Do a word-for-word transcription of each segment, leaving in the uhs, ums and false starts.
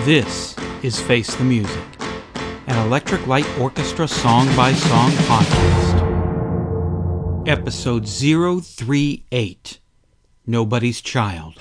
This is Face the Music, an Electric Light Orchestra song-by-song podcast. Episode zero three eight, Nobody's Child.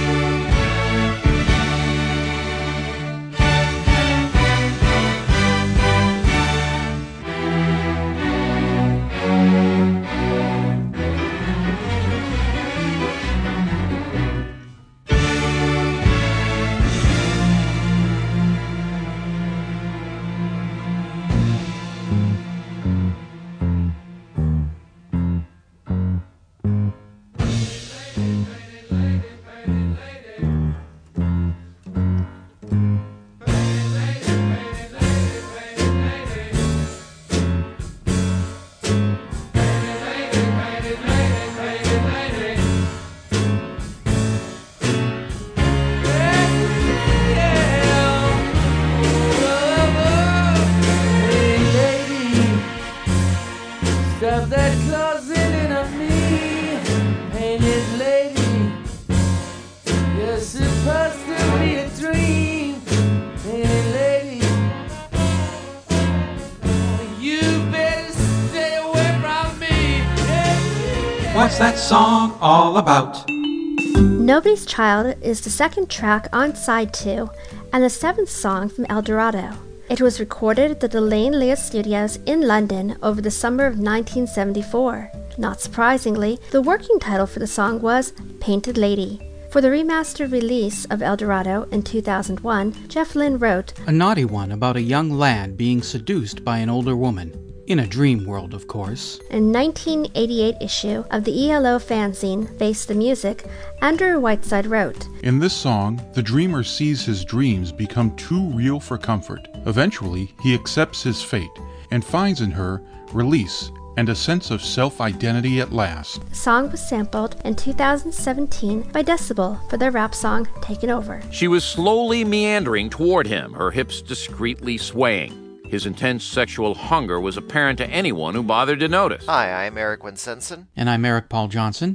What's that song all about? Nobody's Child is the second track on side two and the seventh song from El Dorado. It was recorded at the Delane Lea Studios in London over the summer of nineteen seventy-four. Not surprisingly, the working title for the song was Painted Lady. For the remastered release of El Dorado in two thousand one, Jeff Lynne wrote, A naughty one about a young lad being seduced by an older woman. In a dream world, of course. In nineteen eighty-eight issue of the E L O fanzine Face the Music, Andrew Whiteside wrote, In this song, the dreamer sees his dreams become too real for comfort. Eventually, he accepts his fate and finds in her release and a sense of self-identity at last. The song was sampled in two thousand seventeen by Decibel for their rap song Taken Over. She was slowly meandering toward him, her hips discreetly swaying. His intense sexual hunger was apparent to anyone who bothered to notice. Hi, I'm Eric Winsenson. And I'm Eric Paul Johnson.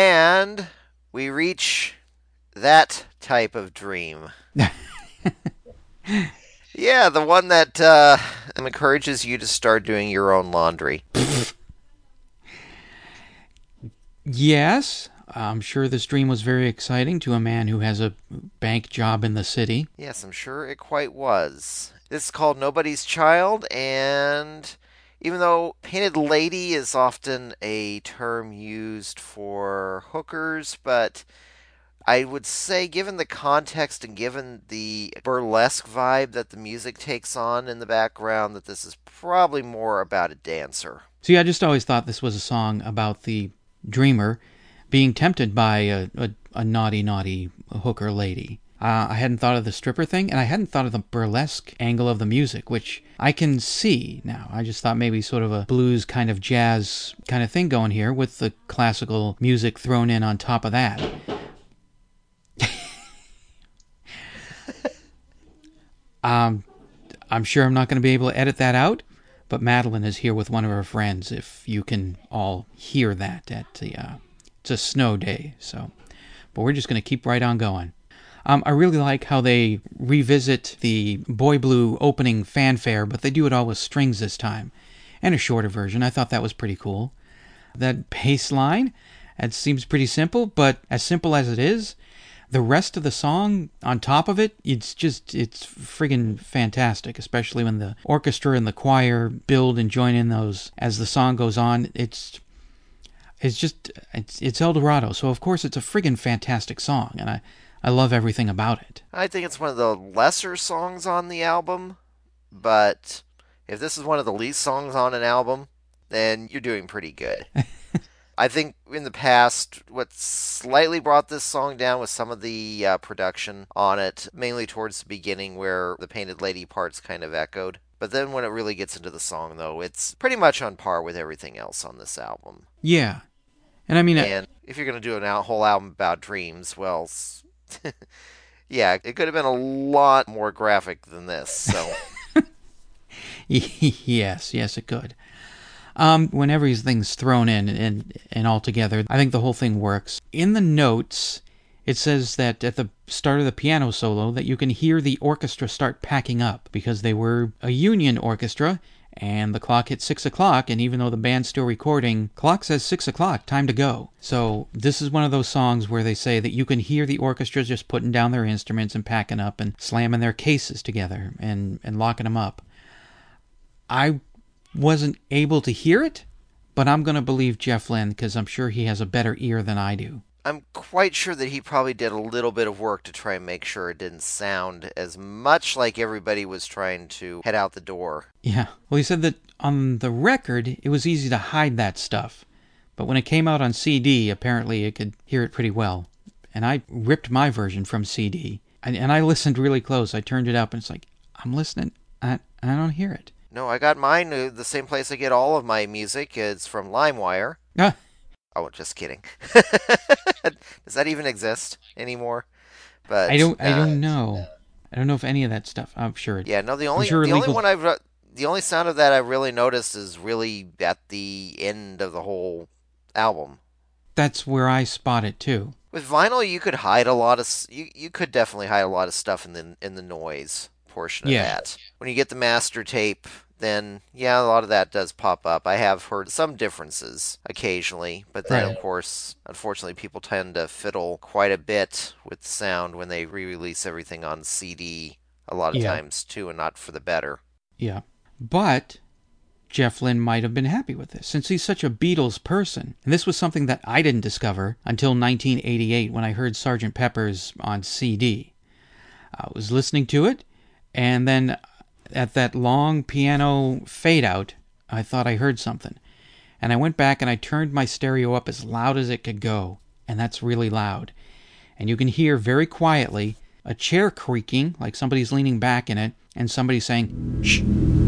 And we reach that type of dream. Yeah, the one that uh, encourages you to start doing your own laundry. Yes, I'm sure this dream was very exciting to a man who has a bank job in the city. Yes, I'm sure it quite was. This is called Nobody's Child, and even though Painted Lady is often a term used for hookers, but I would say given the context and given the burlesque vibe that the music takes on in the background, that this is probably more about a dancer. See, I just always thought this was a song about the dreamer being tempted by a, a, a naughty, naughty hooker lady. Uh, I hadn't thought of the stripper thing, and I hadn't thought of the burlesque angle of the music, which I can see now. I just thought maybe sort of a blues kind of jazz kind of thing going here with the classical music thrown in on top of that. um, I'm sure I'm not going to be able to edit that out, but Madeline is here with one of her friends, if you can all hear that. At the, uh, it's a snow day, so. But we're just going to keep right on going. Um, I really like how they revisit the Boy Blue opening fanfare, but they do it all with strings this time, and a shorter version. I thought that was pretty cool. That bass line, it seems pretty simple, but as simple as it is, the rest of the song on top of it, it's just, it's friggin' fantastic, especially when the orchestra and the choir build and join in those as the song goes on. It's it's just, it's, it's El Dorado, so of course it's a friggin' fantastic song, and I I love everything about it. I think it's one of the lesser songs on the album, but if this is one of the least songs on an album, then you're doing pretty good. I think in the past, what slightly brought this song down was some of the uh, production on it, mainly towards the beginning where the Painted Lady parts kind of echoed. But then when it really gets into the song, though, it's pretty much on par with everything else on this album. Yeah. And I mean... And I... if you're going to do a whole album about dreams, well... yeah, it could have been a lot more graphic than this, so... yes, yes, it could. Um, when everything's thrown in and, and all together, I think the whole thing works. In the notes, It says that at the start of the piano solo that you can hear the orchestra start packing up because they were a union orchestra and the clock hit six o'clock, and even though the band's still recording, clock says six o'clock, time to go. So this is one of those songs where they say that you can hear the orchestra just putting down their instruments and packing up and slamming their cases together and, and locking them up. I wasn't able to hear it, but I'm going to believe Jeff Lynne because I'm sure he has a better ear than I do. I'm quite sure that he probably did a little bit of work to try and make sure it didn't sound as much like everybody was trying to head out the door. Yeah. Well, he said that on the record, it was easy to hide that stuff. But when it came out on C D, apparently it could hear it pretty well. And I ripped my version from C D. And, and I listened really close. I turned it up, and it's like, I'm listening, and I, I don't hear it. No, I got mine uh, the same place I get all of my music. It's from LimeWire. Ah. Oh, just kidding. Does that even exist anymore? But I don't. uh, I don't know. I don't know if any of that stuff. I'm sure. It, Yeah, no. The only sure the legal... only one I've the only sound of that I really noticed is really at the end of the whole album. That's where I spot it too. With vinyl, you could hide a lot of you. You could definitely hide a lot of stuff in the in the noise portion of Yeah. that. When you get the master tape, then yeah, a lot of that does pop up. I have heard some differences occasionally, but then Right. of course, unfortunately, people tend to fiddle quite a bit with sound when they re-release everything on C D a lot of Yeah. times too, and not for the better. Yeah. But Jeff Lynne might have been happy with this, since he's such a Beatles person. And this was something that I didn't discover until nineteen eighty-eight when I heard Sergeant Pepper's on C D. I was listening to it, and then at that long piano fade-out, I thought I heard something. And I went back and I turned my stereo up as loud as it could go, and that's really loud. And you can hear very quietly a chair creaking, like somebody's leaning back in it, and somebody saying, "Shh."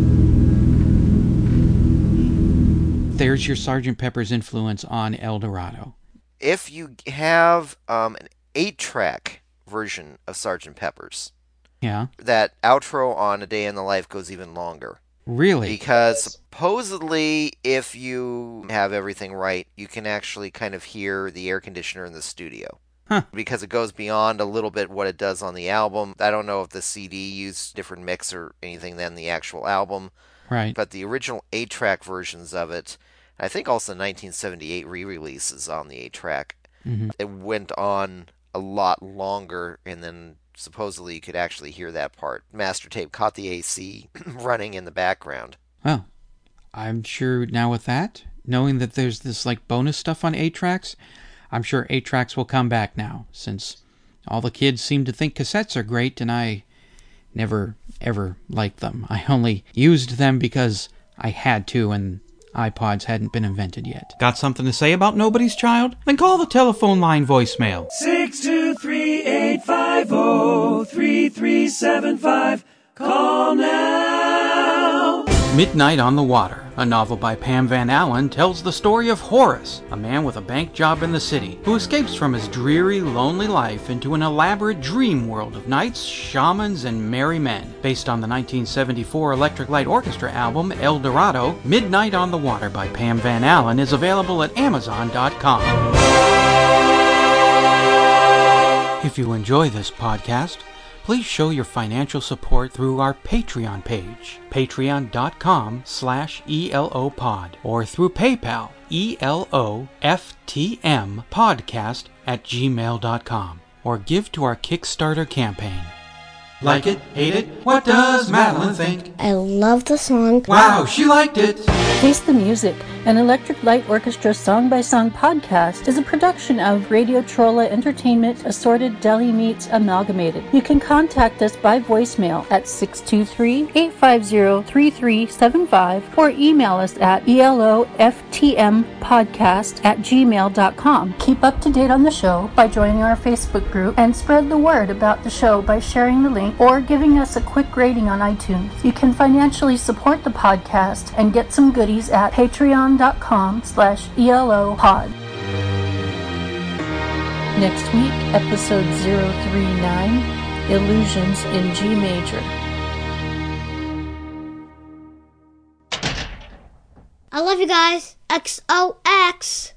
There's your Sergeant Pepper's influence on El Dorado. If you have um, an eight-track version of Sergeant Pepper's, Yeah? that outro on A Day in the Life goes even longer. Really? Because supposedly, if you have everything right, you can actually kind of hear the air conditioner in the studio. Huh. Because it goes beyond a little bit what it does on the album. I don't know if the C D used different mix or anything than the actual album. Right. But the original eight-track versions of it, I think also nineteen seventy-eight re-releases on the eight-track, Mm-hmm. it went on a lot longer, and then supposedly you could actually hear that part. Master tape caught the A C running in the background. Well, I'm sure now with that, knowing that there's this like bonus stuff on eight tracks, I'm sure eight tracks will come back now, since all the kids seem to think cassettes are great, and I never, ever liked them. I only used them because I had to, and iPods hadn't been invented yet. Got something to say about Nobody's Child? Then call the telephone line voicemail. six two three, eight five zero, three three seven five. Call now. Midnight on the Water, a novel by Pam Van Allen, tells the story of Horace, a man with a bank job in the city, who escapes from his dreary, lonely life into an elaborate dream world of knights, shamans, and merry men. Based on the nineteen seventy-four Electric Light Orchestra album, El Dorado, Midnight on the Water by Pam Van Allen is available at amazon dot com. If you enjoy this podcast, please show your financial support through our Patreon page, patreon dot com slash E L O pod, or through PayPal, E L O F T M podcast at gmail dot com, or give to our Kickstarter campaign. Like it? Hate it? What does Madeline think? I love the song. Wow, she liked it! Taste the Music, an Electric Light Orchestra song-by-song podcast, is a production of Radio Trolla Entertainment Assorted Deli Meats Amalgamated. You can contact us by voicemail at six two three, eight five zero, three three seven five or email us at E L O F T M podcast at gmail dot com. Keep up to date on the show by joining our Facebook group and spread the word about the show by sharing the link or giving us a quick rating on iTunes. You can financially support the podcast and get some goodies at patreon dot com slash E L O pod. Next week, episode zero three nine, Illusions in G Major. I love you guys. X O X.